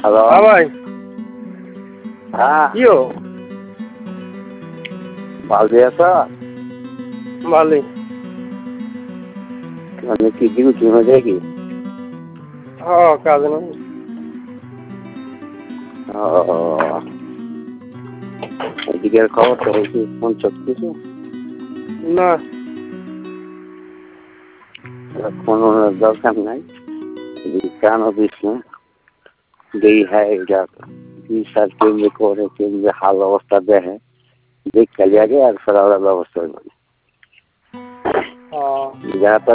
Hello. হ্যাঁ ভাই, হ্যাঁ, কিও ভালো আছো? ভালোই। মানে কি ডিউটি হয়ে যায় কি? কাজে না। ও, এদিকের খবর তো হয়েছে ফোন সব কিছু না, ফোন দরকার নাই। কেন দিস না যেই হ্যাঁ এটা বিচার কেন্দ্রে করে কেন্দ্রে হাল অবস্থা দেখে দেখ খালি আগে আর ফেরার ব্যবস্থা করবে। যারা